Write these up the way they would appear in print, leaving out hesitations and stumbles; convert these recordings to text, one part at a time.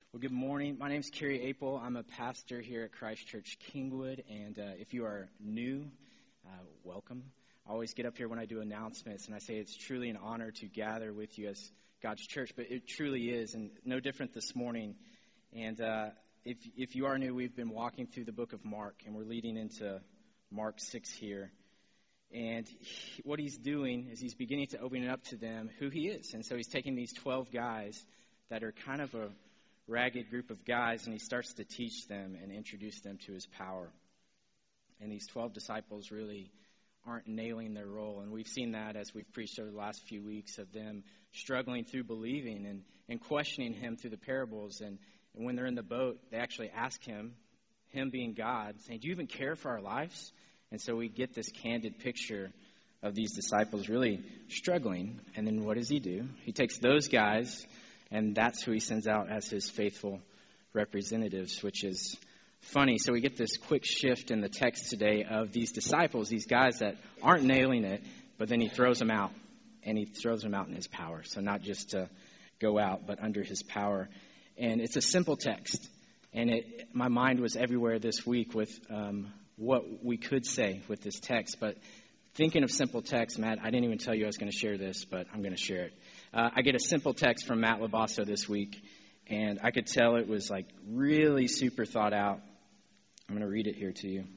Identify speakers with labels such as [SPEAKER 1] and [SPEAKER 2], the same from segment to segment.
[SPEAKER 1] Well, good morning. My name is Kerry Apel. I'm a pastor here at Christ Church Kingwood, and if you are new, welcome. I always get up here when I do announcements, and I say it's truly an honor to gather with you as God's church, but it truly is, and no different this morning. And if you are new, we've been walking through the book of Mark, and we're leading into Mark 6 here. And what he's doing is he's beginning to open it up to them who he is. And so he's taking these 12 guys that are kind of a ragged group of guys, and he starts to teach them and introduce them to his power. And these 12 disciples really aren't nailing their role, and we've seen that as we've preached over the last few weeks of them struggling through believing and questioning him through the parables. And when they're in the boat, they actually ask him being God, saying, do you even care for our lives? And so we get this candid picture of these disciples really struggling. And then what does he do? He takes those guys, and that's who he sends out as his faithful representatives, which is funny. So we get this quick shift in the text today of these disciples, these guys that aren't nailing it, but then he throws them out, and he throws them out in his power. So not just to go out, but under his power. And it's a simple text. And my mind was everywhere this week with what we could say with this text. But thinking of simple text, Matt, I didn't even tell you I was going to share this, but I'm going to share it. I get a simple text from Matt Labasso this week, and I could tell it was like really super thought out. I'm going to read it here to you.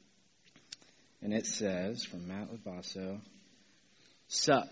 [SPEAKER 1] And it says, from Matt Labasso, sup.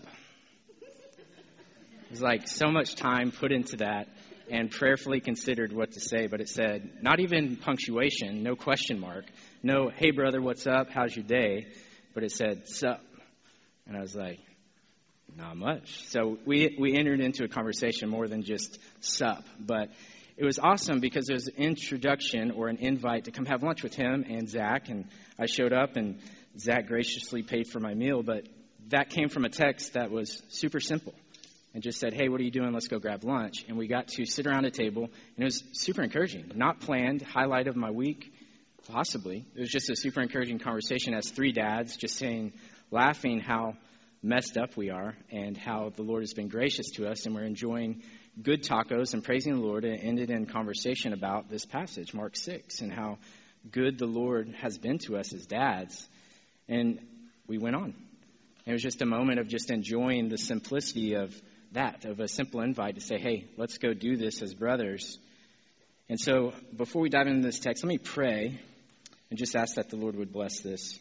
[SPEAKER 1] It was like so much time put into that and prayerfully considered what to say, but it said, not even punctuation, no question mark, no, hey brother, what's up, how's your day? But it said, sup. And I was like, not much. So we entered into a conversation more than just sup. But it was awesome because it was an introduction or an invite to come have lunch with him and Zach. And I showed up, and Zach graciously paid for my meal. But that came from a text that was super simple and just said, hey, what are you doing? Let's go grab lunch. And we got to sit around a table, and it was super encouraging. Not planned, highlight of my week, possibly. It was just a super encouraging conversation as three dads just saying, laughing how messed up we are and how the Lord has been gracious to us, and we're enjoying good tacos and praising the Lord. And it ended in conversation about this passage, Mark 6, and how good the Lord has been to us as dads. And we went on. It was just a moment of just enjoying the simplicity of that, of a simple invite to say, hey, let's go do this as brothers. And so before we dive into this text, let me pray and just ask that the Lord would bless this.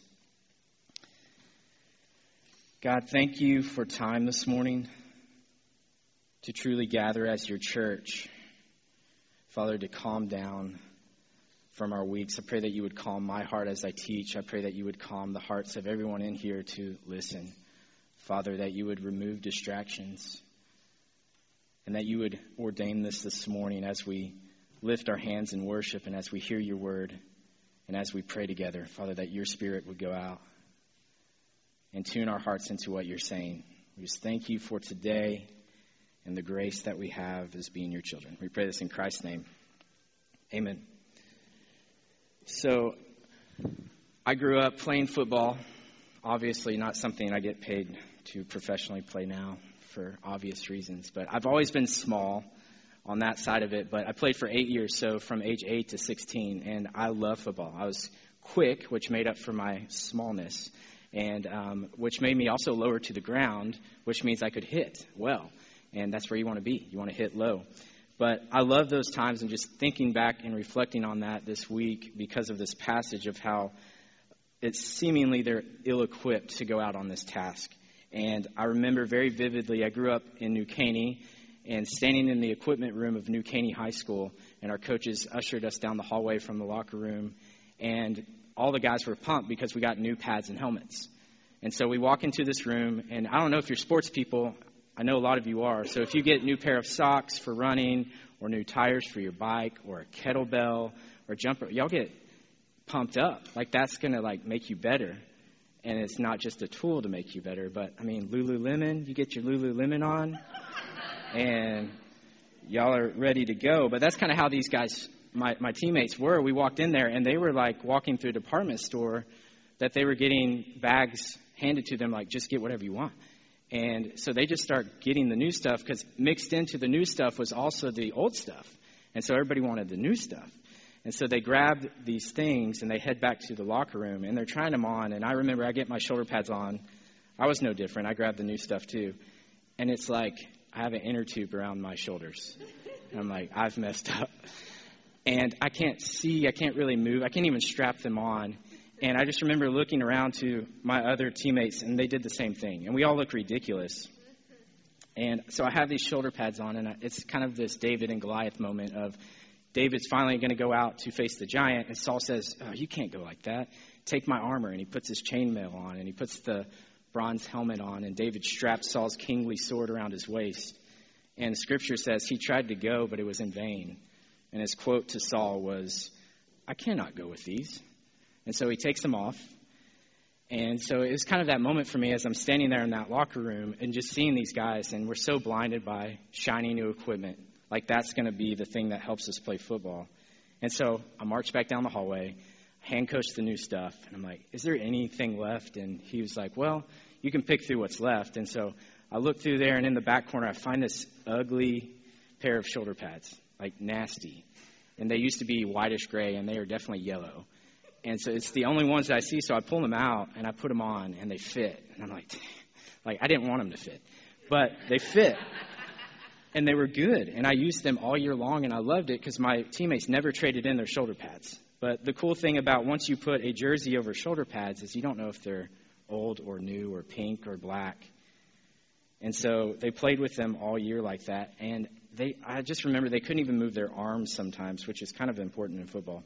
[SPEAKER 1] God, thank you for time this morning to truly gather as your church. Father, to calm down from our weeks. I pray that you would calm my heart as I teach. I pray that you would calm the hearts of everyone in here to listen. Father, that you would remove distractions and that you would ordain this morning as we lift our hands in worship and as we hear your word and as we pray together. Father, that your spirit would go out and tune our hearts into what you're saying. We just thank you for today and the grace that we have as being your children. We pray this in Christ's name. Amen. So I grew up playing football. Obviously not something I get paid to professionally play now for obvious reasons. But I've always been small on that side of it. But I played for 8 years, so from age 8 to 16. And I love football. I was quick, which made up for my smallness. And which made me also lower to the ground, which means I could hit well. And that's where you want to be. You want to hit low. But I love those times, and just thinking back and reflecting on that this week because of this passage of how it's seemingly they're ill-equipped to go out on this task. And I remember very vividly, I grew up in New Caney and standing in the equipment room of New Caney High School, and our coaches ushered us down the hallway from the locker room, and all the guys were pumped because we got new pads and helmets. And so we walk into this room, and I don't know if you're sports people. I know a lot of you are. So if you get a new pair of socks for running or new tires for your bike or a kettlebell or jumper, y'all get pumped up. Like that's going to like make you better. And it's not just a tool to make you better. But, I mean, Lululemon, you get your Lululemon on, and y'all are ready to go. But that's kind of how these guys, my teammates were. We walked in there, and they were like walking through a department store that they were getting bags handed to them like, just get whatever you want. And so they just start getting the new stuff because mixed into the new stuff was also the old stuff. And so everybody wanted the new stuff. And so they grabbed these things and they head back to the locker room and they're trying them on. And I remember I get my shoulder pads on. I was no different. I grabbed the new stuff too. And it's like I have an inner tube around my shoulders. And I'm like, I've messed up. And I can't see. I can't really move. I can't even strap them on. And I just remember looking around to my other teammates and they did the same thing. And we all look ridiculous. And so I have these shoulder pads on and it's kind of this David and Goliath moment of David's finally going to go out to face the giant, and Saul says, oh, you can't go like that. Take my armor. And he puts his chainmail on, and he puts the bronze helmet on, and David straps Saul's kingly sword around his waist. And Scripture says he tried to go, but it was in vain. And his quote to Saul was, I cannot go with these. And so he takes them off. And so it was kind of that moment for me as I'm standing there in that locker room and just seeing these guys, and we're so blinded by shiny new equipment. Like that's going to be the thing that helps us play football. And so I marched back down the hallway, hand coached the new stuff. And I'm like, is there anything left? And he was like, well, you can pick through what's left. And so I look through there, and in the back corner, I find this ugly pair of shoulder pads, like nasty. And they used to be whitish gray, and they are definitely yellow. And so it's the only ones that I see. So I pull them out, and I put them on, and they fit. And I'm like I didn't want them to fit. But they fit. And they were good, and I used them all year long, and I loved it because my teammates never traded in their shoulder pads. But the cool thing about once you put a jersey over shoulder pads is you don't know if they're old or new or pink or black. And so they played with them all year like that, and I just remember they couldn't even move their arms sometimes, which is kind of important in football.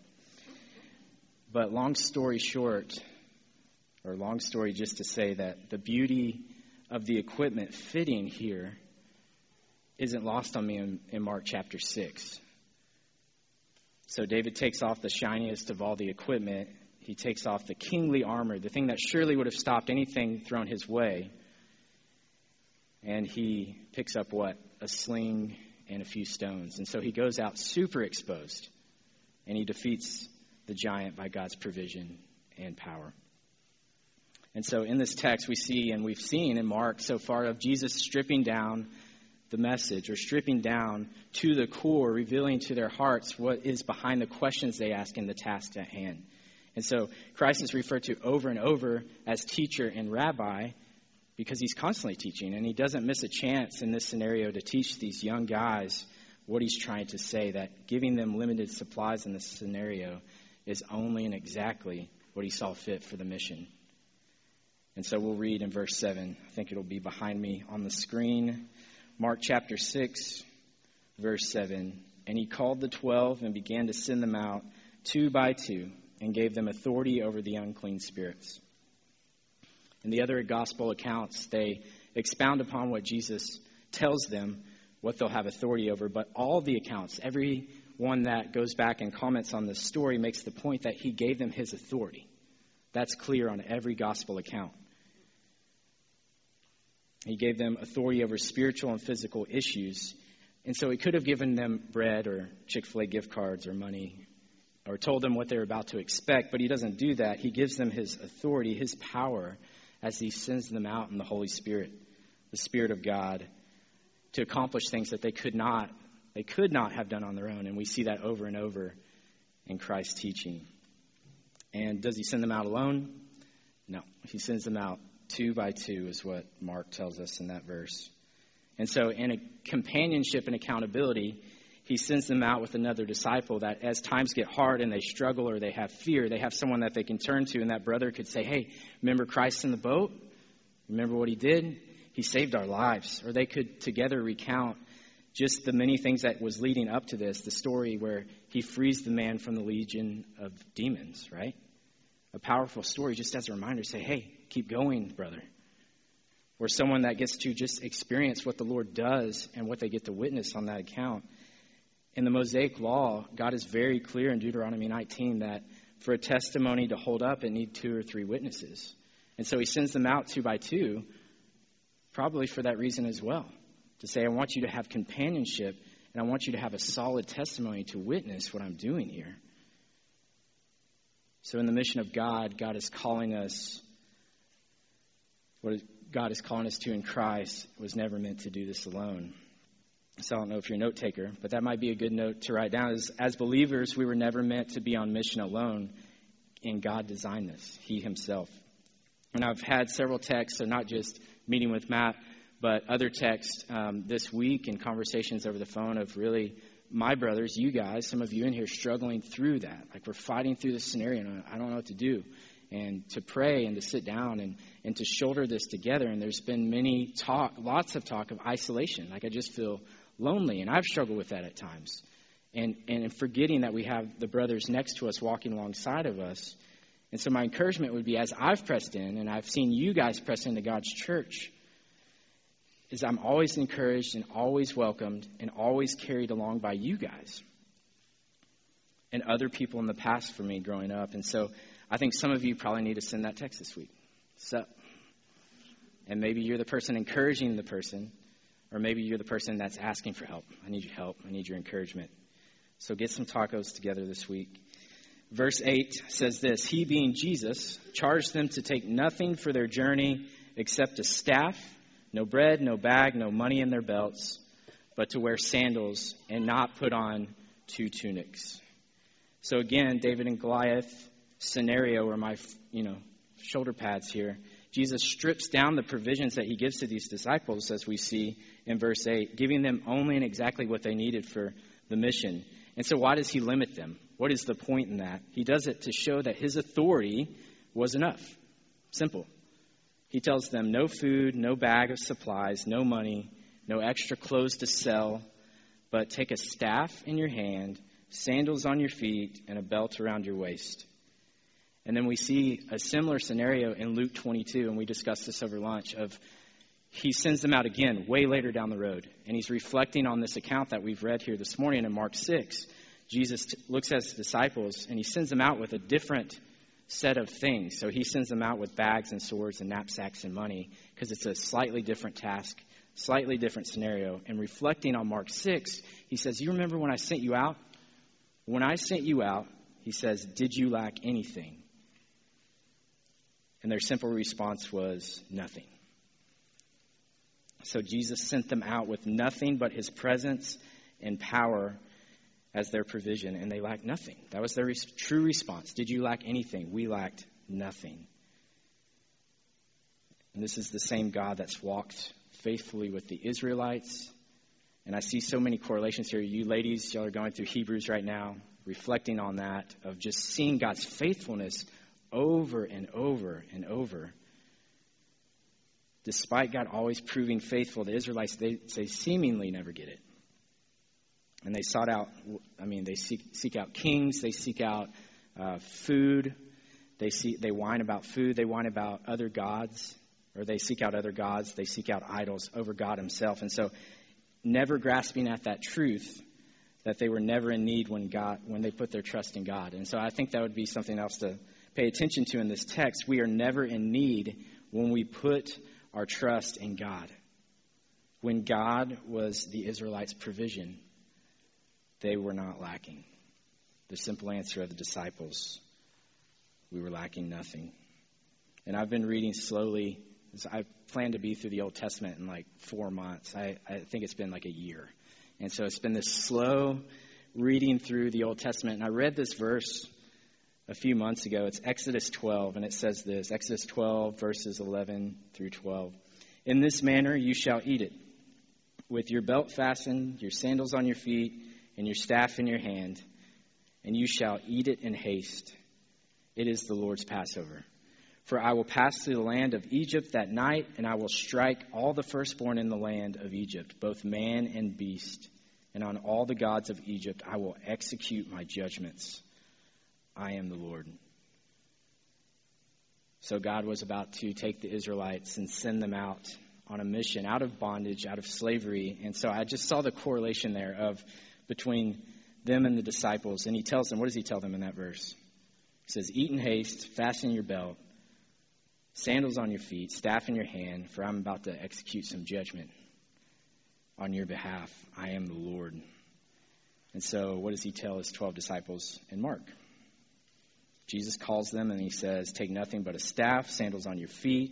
[SPEAKER 1] But long story short, or long story just to say that the beauty of the equipment fitting here isn't lost on me in Mark chapter 6. So David takes off the shiniest of all the equipment. He takes off the kingly armor, the thing that surely would have stopped anything thrown his way. And he picks up what? A sling and a few stones. And so he goes out super exposed. And he defeats the giant by God's provision and power. And so in this text we see, and we've seen in Mark so far, of Jesus stripping down the message, or stripping down to the core, revealing to their hearts what is behind the questions they ask and the task at hand. And so Christ is referred to over and over as teacher and rabbi because he's constantly teaching, and he doesn't miss a chance in this scenario to teach these young guys what he's trying to say, that giving them limited supplies in this scenario is only and exactly what he saw fit for the mission. And so we'll read in verse 7. I think it'll be behind me on the screen. Mark chapter 6, verse 7. And he called the 12 and began to send them out 2 by 2 and gave them authority over the unclean spirits. In the other gospel accounts, they expound upon what Jesus tells them, what they'll have authority over. But all the accounts, every one that goes back and comments on this story makes the point that he gave them his authority. That's clear on every gospel account. He gave them authority over spiritual and physical issues. And so he could have given them bread or Chick-fil-A gift cards or money or told them what they were about to expect, but he doesn't do that. He gives them his authority, his power, as he sends them out in the Holy Spirit, the Spirit of God, to accomplish things that they could not have done on their own. And we see that over and over in Christ's teaching. And does he send them out alone? No. He sends them out 2 by 2 is what Mark tells us in that verse. And so in a companionship and accountability, he sends them out with another disciple that as times get hard and they struggle or they have fear, they have someone that they can turn to, and that brother could say, hey, remember Christ in the boat? Remember what he did? He saved our lives. Or they could together recount just the many things that was leading up to this, the story where he frees the man from the legion of demons, right? A powerful story just as a reminder, say, hey, keep going, brother. Or someone that gets to just experience what the Lord does and what they get to witness on that account. In the Mosaic Law, God is very clear in Deuteronomy 19 that for a testimony to hold up, it needs 2 or 3 witnesses. And so he sends them out 2 by 2, probably for that reason as well, to say, I want you to have companionship, and I want you to have a solid testimony to witness what I'm doing here. So in the mission of God, God is calling us, what God is calling us to in Christ was never meant to do this alone. So I don't know if you're a note taker, but that might be a good note to write down. As believers, we were never meant to be on mission alone, and God designed this, He Himself. And I've had several texts, so not just meeting with Matt, but other texts this week and conversations over the phone of really my brothers, you guys, some of you in here struggling through that. Like we're fighting through this scenario and I don't know what to do. And to pray and to sit down and to shoulder this together. And there's been lots of talk of isolation. Like I just feel lonely, and I've struggled with that at times. And forgetting that we have the brothers next to us walking alongside of us. And so my encouragement would be, as I've pressed in, and I've seen you guys press into God's church, is I'm always encouraged and always welcomed and always carried along by you guys and other people in the past for me growing up. And so I think some of you probably need to send that text this week. Sup? And maybe you're the person encouraging the person, or maybe you're the person that's asking for help. I need your help. I need your encouragement. So get some tacos together this week. Verse 8 says this: He, being Jesus, charged them to take nothing for their journey except a staff, no bread, no bag, no money in their belts, but to wear sandals and not put on 2 tunics. So again, David and Goliath scenario, where my shoulder pads here. Jesus strips down the provisions that He gives to these disciples, as we see in verse 8, giving them only and exactly what they needed for the mission. And so why does He limit them? What is the point in that? He does it to show that His authority was enough. Simple. He tells them no food, no bag of supplies, no money, no extra clothes to sell, but take a staff in your hand, sandals on your feet, and a belt around your waist. And then we see a similar scenario in Luke 22, and we discussed this over lunch, of He sends them out again way later down the road. And He's reflecting on this account that we've read here this morning in Mark 6. Jesus looks at His disciples, and He sends them out with a different set of things. So He sends them out with bags and swords and knapsacks and money, because it's a slightly different task, slightly different scenario. And reflecting on Mark 6, He says, you remember when I sent you out? When I sent you out, He says, did you lack anything? And their simple response was nothing. So Jesus sent them out with nothing but His presence and power as their provision, and they lacked nothing. That was their true response. Did you lack anything? We lacked nothing. And this is the same God that's walked faithfully with the Israelites. And I see so many correlations here. You ladies, y'all are going through Hebrews right now, reflecting on that, of just seeing God's faithfulness over and over and over. Despite God always proving faithful, the Israelites, they seemingly never get it. And they they seek out kings, they seek out food, they whine about food, they whine about other gods, or they seek out other gods, they seek out idols over God Himself. And so never grasping at that truth that they were never in need when they put their trust in God. And so I think that would be something else to pay attention to in this text. We are never in need when we put our trust in God. When God was the Israelites' provision, they were not lacking. The simple answer of the disciples: we were lacking nothing. And I've been reading slowly. I plan to be through the Old Testament in like 4 months. I think it's been like a year. And so it's been this slow reading through the Old Testament. And I read this verse a few months ago. It's Exodus 12, and it says this, Exodus 12, verses 11 through 12. In this manner you shall eat it, with your belt fastened, your sandals on your feet, and your staff in your hand, and you shall eat it in haste. It is the Lord's Passover. For I will pass through the land of Egypt that night, and I will strike all the firstborn in the land of Egypt, both man and beast. And on all the gods of Egypt I will execute my judgments. I am the Lord. So God was about to take the Israelites and send them out on a mission, out of bondage, out of slavery. And so I just saw the correlation there between them and the disciples. And He tells them, what does He tell them in that verse? He says, eat in haste, fasten your belt, sandals on your feet, staff in your hand, for I'm about to execute some judgment on your behalf. I am the Lord. And so what does He tell His 12 disciples in Mark? Jesus calls them and He says, take nothing but a staff, sandals on your feet,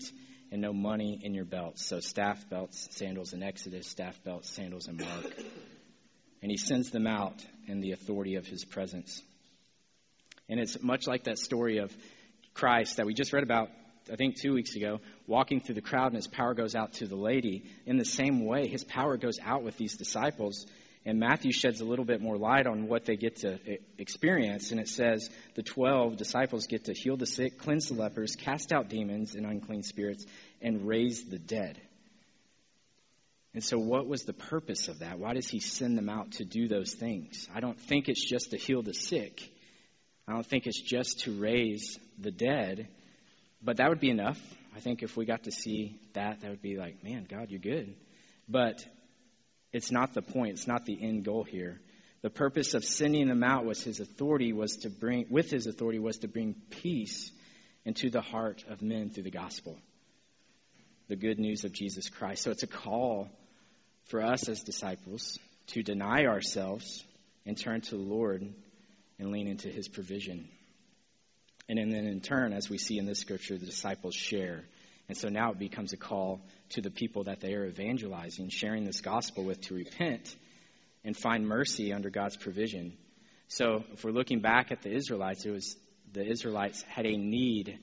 [SPEAKER 1] and no money in your belts. So staff, belts, sandals in Exodus, staff, belts, sandals in Mark. And he sends them out in the authority of his presence. And it's much like that story of Christ that we just read about, I think 2 weeks ago, walking through the crowd and his power goes out to the lady. In the same way, his power goes out with these disciples. And Matthew sheds a little bit more light on what they get to experience. And it says the 12 disciples get to heal the sick, cleanse the lepers, cast out demons and unclean spirits, and raise the dead. And so what was the purpose of that? Why does he send them out to do those things? I don't think it's just to heal the sick. I don't think it's just to raise the dead. But that would be enough. I think if we got to see that, that would be like, man, God, you're good. But it's not the point. It's not the end goal here. The purpose of sending them out was his authority was to bring peace into the heart of men through the gospel, the good news of Jesus Christ. So it's a call for us as disciples to deny ourselves and turn to the Lord and lean into his provision. And then in turn, as we see in this scripture, the disciples share. And so now it becomes a call to the people that they are evangelizing, sharing this gospel with, to repent and find mercy under God's provision. So if we're looking back at the Israelites, the Israelites had a need,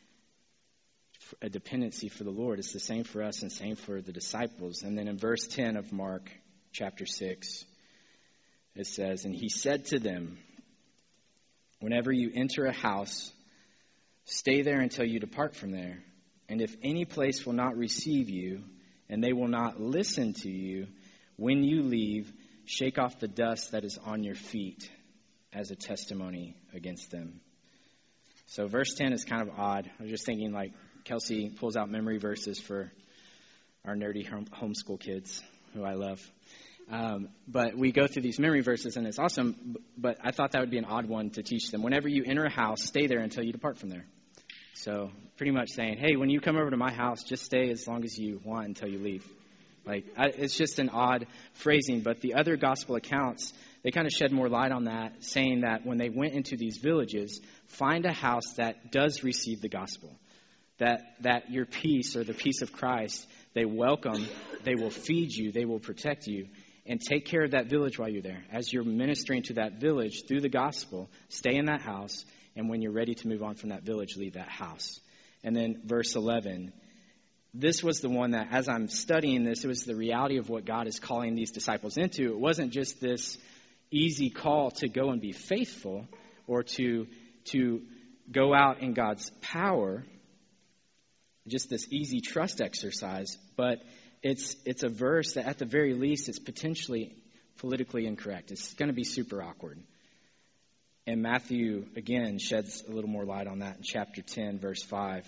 [SPEAKER 1] a dependency for the Lord. It's the same for us and same for the disciples. And then in verse 10 of Mark chapter 6, it says, "And he said to them, whenever you enter a house, stay there until you depart from there. And if any place will not receive you, and they will not listen to you, when you leave, shake off the dust that is on your feet as a testimony against them." So verse 10 is kind of odd. I was just thinking, like, Kelsey pulls out memory verses for our nerdy homeschool kids, who I love. But we go through these memory verses, and it's awesome. But I thought that would be an odd one to teach them. Whenever you enter a house, stay there until you depart from there. So pretty much saying, hey, when you come over to my house, just stay as long as you want until you leave. It's just an odd phrasing. But the other gospel accounts, they kind of shed more light on that, saying that when they went into these villages, find a house that does receive the gospel, that your peace or the peace of Christ, they welcome, they will feed you, they will protect you, and take care of that village while you're there. As you're ministering to that village through the gospel, stay in that house, and when you're ready to move on from that village, leave that house. And then verse 11, this was the one that, as I'm studying this, it was the reality of what God is calling these disciples into. It wasn't just this easy call to go and be faithful or to go out in God's power, just this easy trust exercise, but it's a verse that at the very least it's potentially politically incorrect. It's going to be super awkward. And Matthew, again, sheds a little more light on that in chapter 10, verse 5.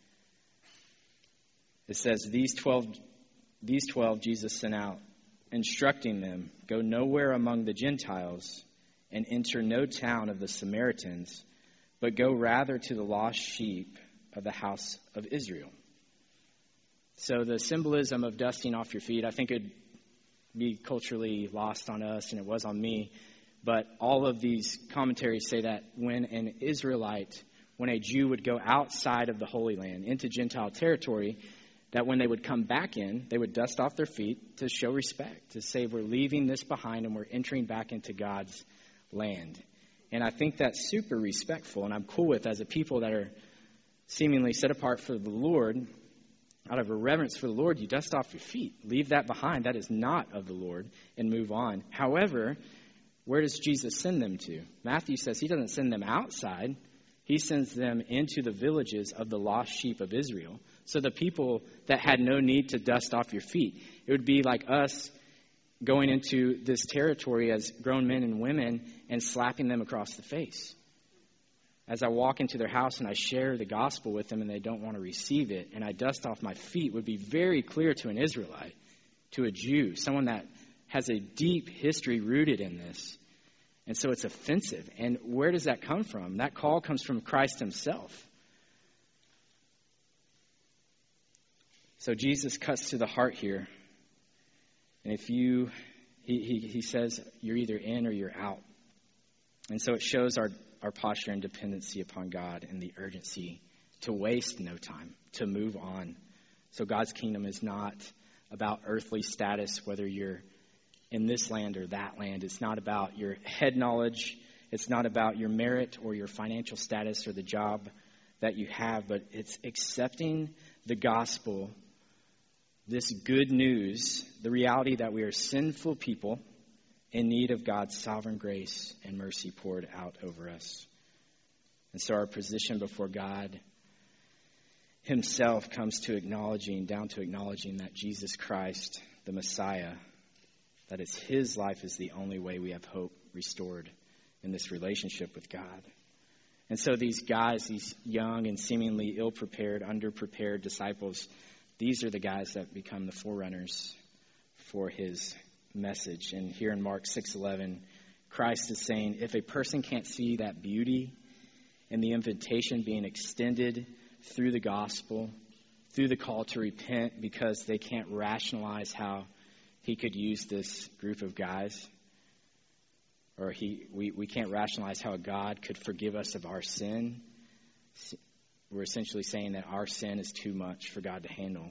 [SPEAKER 1] It says, These 12 Jesus sent out, instructing them, go nowhere among the Gentiles and enter no town of the Samaritans, but go rather to the lost sheep of the house of Israel. So the symbolism of dusting off your feet, I think it'd be culturally lost on us, and it was on me. But all of these commentaries say that when an Israelite, when a Jew would go outside of the Holy Land into Gentile territory, that when they would come back in, they would dust off their feet to show respect, to say we're leaving this behind and we're entering back into God's land. And I think that's super respectful, and I'm cool with as a people that are seemingly set apart for the Lord. Out of a reverence for the Lord, you dust off your feet. Leave that behind. That is not of the Lord, and move on. However, where does Jesus send them to? Matthew says he doesn't send them outside. He sends them into the villages of the lost sheep of Israel. So the people that had no need to dust off your feet. It would be like us going into this territory as grown men and women and slapping them across the face. As I walk into their house and I share the gospel with them and they don't want to receive it, and I dust off my feet, would be very clear to an Israelite, to a Jew, someone that has a deep history rooted in this. And so it's offensive. And where does that come from? That call comes from Christ himself. So Jesus cuts to the heart here. And if he says you're either in or you're out. And so it shows our posture and dependency upon God and the urgency to waste no time, to move on, So God's kingdom is not about earthly status, whether you're in this land or that land. It's not about your head knowledge. It's not about your merit or your financial status or the job that you have, but it's accepting the gospel, this good news, the reality that we are sinful people in need of God's sovereign grace and mercy poured out over us. And so our position before God himself comes to down to acknowledging that Jesus Christ, the Messiah, that it's his life is the only way we have hope restored in this relationship with God. And so these guys, these young and seemingly ill-prepared, underprepared disciples, these are the guys that become the forerunners for his message. And here in Mark 6:11, Christ is saying, if a person can't see that beauty and the invitation being extended through the gospel, through the call to repent, because they can't rationalize how he could use this group of guys, or we can't rationalize how God could forgive us of our sin, we're essentially saying that our sin is too much for God to handle.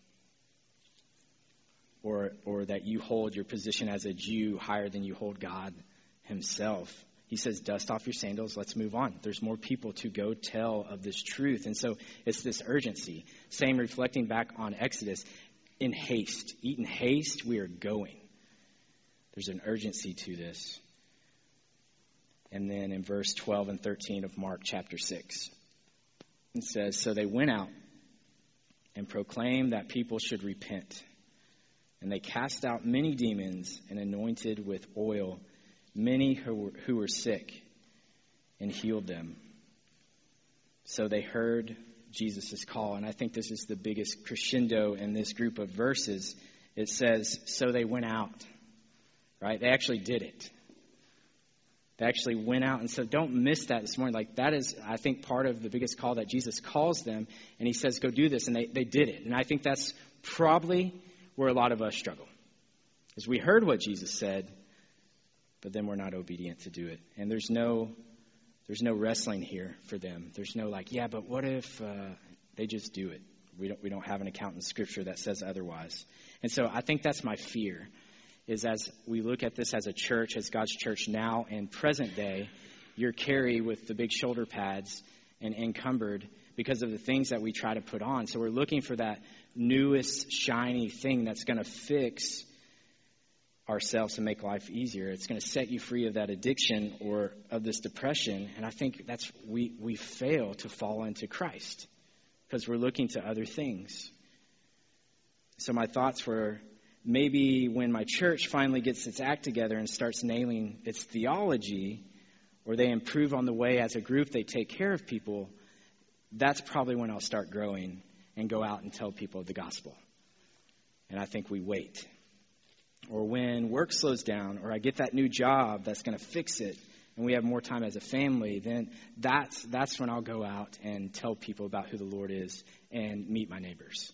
[SPEAKER 1] Or that you hold your position as a Jew higher than you hold God himself. He says, dust off your sandals, let's move on. There's more people to go tell of this truth. And so it's this urgency. Same reflecting back on Exodus. In haste, eat in haste, we are going. There's an urgency to this. And then in verse 12 and 13 of Mark chapter 6, it says, so they went out and proclaimed that people should repent. And they cast out many demons and anointed with oil many who were sick and healed them. So they heard Jesus' call. And I think this is the biggest crescendo in this group of verses. It says, so they went out, right? They actually did it. They actually went out. And so don't miss that this morning. Like that is, I think, part of the biggest call that Jesus calls them. And he says, go do this. And they did it. And I think that's probably where a lot of us struggle. Because we heard what Jesus said, but then we're not obedient to do it. And there's no wrestling here for them. There's no like, yeah, but what if they just do it? We don't have an account in Scripture that says otherwise. And so I think that's my fear, is as we look at this as a church, as God's church now and present day, you're carried with the big shoulder pads and encumbered because of the things that we try to put on. So we're looking for that newest, shiny thing that's going to fix ourselves and make life easier. It's going to set you free of that addiction or of this depression. And I think that's we fail to fall into Christ because we're looking to other things. So my thoughts were, maybe when my church finally gets its act together and starts nailing its theology, or they improve on the way as a group they take care of people, that's probably when I'll start growing and go out and tell people the gospel. And I think we wait. Or when work slows down, or I get that new job that's going to fix it, and we have more time as a family, then that's when I'll go out and tell people about who the Lord is and meet my neighbors.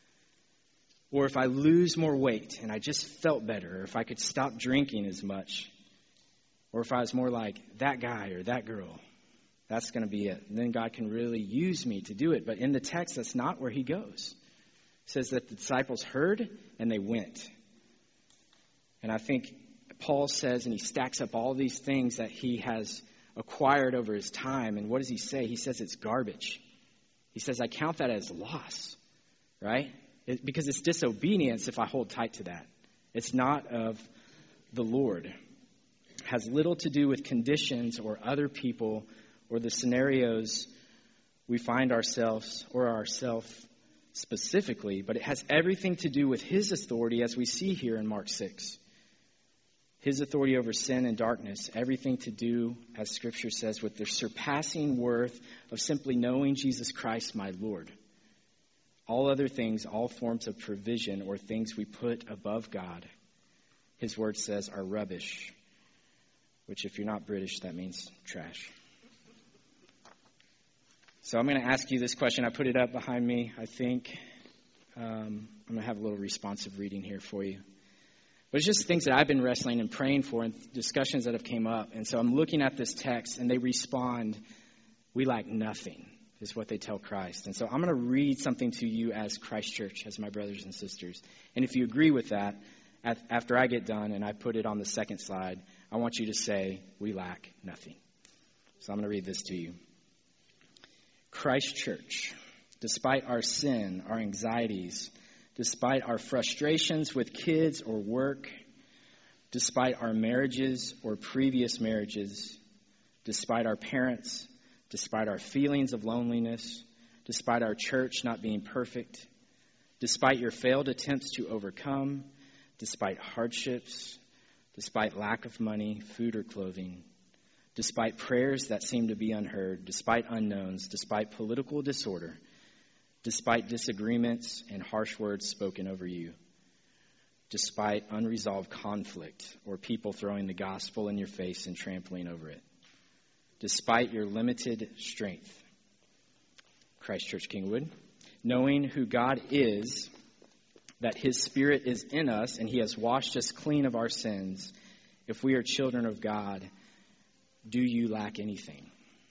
[SPEAKER 1] Or if I lose more weight and I just felt better, or if I could stop drinking as much, or if I was more like that guy or that girl, that's going to be it. And then God can really use me to do it. But in the text, that's not where he goes. It says that the disciples heard and they went. And I think Paul says, and he stacks up all these things that he has acquired over his time. And what does he say? He says it's garbage. He says, I count that as loss, right? Because it's disobedience if I hold tight to that. It's not of the Lord. It has little to do with conditions or other people or the scenarios we find ourselves or ourselves specifically, but it has everything to do with his authority, as we see here in Mark 6. His authority over sin and darkness, everything to do, as Scripture says, with the surpassing worth of simply knowing Jesus Christ, my Lord. All other things, all forms of provision or things we put above God, his word says, are rubbish, which if you're not British, that means trash. So I'm going to ask you this question. I put it up behind me, I think. I'm going to have a little responsive reading here for you. But it's just things that I've been wrestling and praying for and discussions that have came up. And so I'm looking at this text and they respond, we lack nothing. is what they tell Christ. And so I'm going to read something to you as Christ Church, as my brothers and sisters. And if you agree with that, after I get done and I put it on the second slide, I want you to say, we lack nothing. So I'm going to read this to you. Christ Church, despite our sin, our anxieties, despite our frustrations with kids or work, despite our marriages or previous marriages, despite our parents, despite our feelings of loneliness, despite our church not being perfect, despite your failed attempts to overcome, despite hardships, despite lack of money, food, or clothing, despite prayers that seem to be unheard, despite unknowns, despite political disorder, despite disagreements and harsh words spoken over you, despite unresolved conflict or people throwing the gospel in your face and trampling over it, despite your limited strength, Christ Church Kingwood, knowing who God is, that his Spirit is in us and he has washed us clean of our sins, if we are children of God, do you lack anything?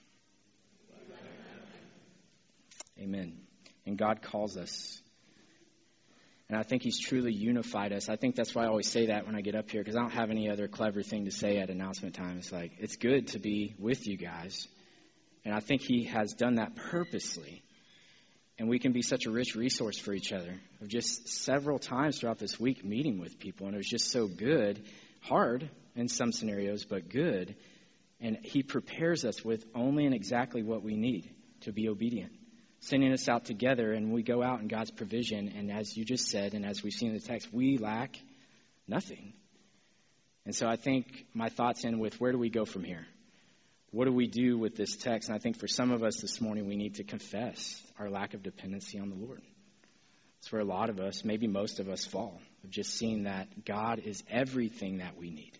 [SPEAKER 1] Amen. And God calls us. And I think he's truly unified us. I think that's why I always say that when I get up here, because I don't have any other clever thing to say at announcement time. It's like, it's good to be with you guys. And I think he has done that purposely. And we can be such a rich resource for each other. Of just several times throughout this week meeting with people. And it was just so good. Hard in some scenarios, but good. And he prepares us with only and exactly what we need to be obedient. Sending us out together, and we go out in God's provision. And as you just said, and as we've seen in the text, we lack nothing. And so I think my thoughts end with, where do we go from here? What do we do with this text? And I think for some of us this morning, we need to confess our lack of dependency on the Lord. It's where a lot of us, maybe most of us, fall. Of just seeing that God is everything that we need.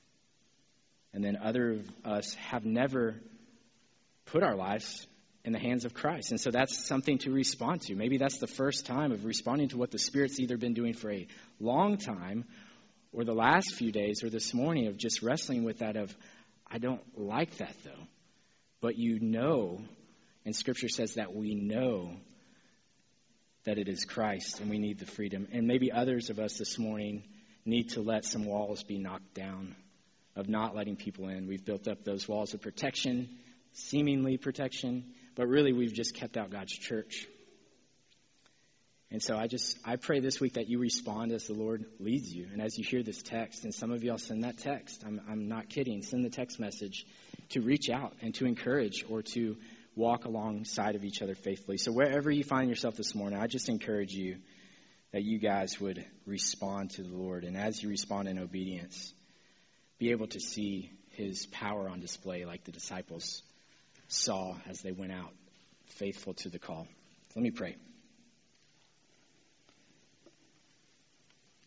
[SPEAKER 1] And then other of us have never put our lives in the hands of Christ. And so that's something to respond to. Maybe that's the first time of responding to what the Spirit's either been doing for a long time or the last few days or this morning of just wrestling with that of, I don't like that though. But you know, and Scripture says that we know that it is Christ and we need the freedom. And maybe others of us this morning need to let some walls be knocked down of not letting people in. We've built up those walls of protection, seemingly protection, but really we've just kept out God's church. And so I pray this week that you respond as the Lord leads you. And as you hear this text, and some of y'all send that text, I'm not kidding, send the text message to reach out and to encourage or to walk alongside of each other faithfully. So wherever you find yourself this morning, I just encourage you that you guys would respond to the Lord. And as you respond in obedience, be able to see his power on display like the disciples saw as they went out, faithful to the call. Let me pray.